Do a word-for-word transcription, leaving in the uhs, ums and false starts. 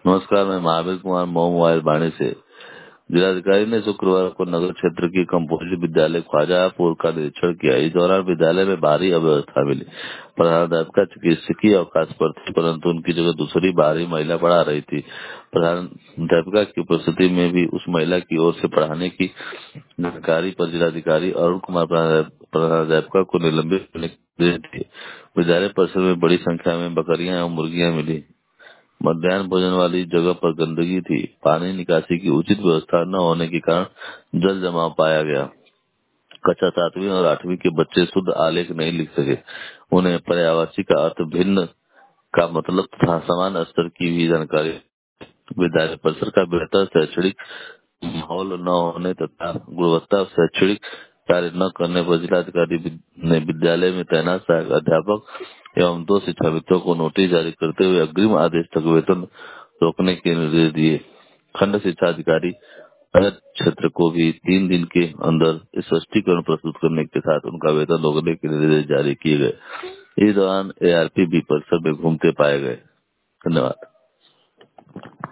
नमस्कार, मैं महावीर कुमार मऊ मोबाइल बाणी से। जिलाधिकारी ने शुक्रवार को नगर क्षेत्र की कंपोजिट विद्यालय ख्वाजापुर का निरीक्षण किया। इस दौरान विद्यालय में भारी अव्यवस्था मिली। प्रधानाध्यापिका चिकित्सकीय अवकाश पर थी, परंतु उनकी जगह दूसरी बाहरी महिला पढ़ा रही थी। प्रधानाध्यापिका की उपस्थिति में भी उस महिला की ओर से पढ़ाने की जानकारी पर जिलाधिकारी अरुण कुमार प्रधानाध्यापिका को निलंबित करने के निर्देश दिए। विद्यालय परिसर में बड़ी संख्या में बकरियां एवं मुर्गियां मिली। मध्याह्न भोजन वाली जगह पर गंदगी थी। पानी निकासी की उचित व्यवस्था न होने के कारण जल जमाव पाया गया। कक्षा सातवीं और आठवीं के बच्चे शुद्ध आलेख नहीं लिख सके। उन्हें पर्यायवाची का अर्थ भिन्न का मतलब तथा समान स्तर की भी जानकारी। विद्यालय परिसर का बेहतर शैक्षणिक माहौल न होने तथा गुणवत्ता शैक्षणिक कार्य न करने पर जिलाधिकारी ने विद्यालय में तैनात सहायक अध्यापक एवं दो शिक्षाविदों को नोटिस जारी करते हुए अग्रिम आदेश तक वेतन रोकने के निर्देश दिए। खंड शिक्षा अधिकारी नगर क्षेत्र को भी तीन दिन के अंदर स्पष्टीकरण प्रस्तुत करने के साथ उनका वेतन रोकने के निर्देश जारी किए गए। इस दौरान एआरपी भी परिसर में घूमते पाए गए। धन्यवाद।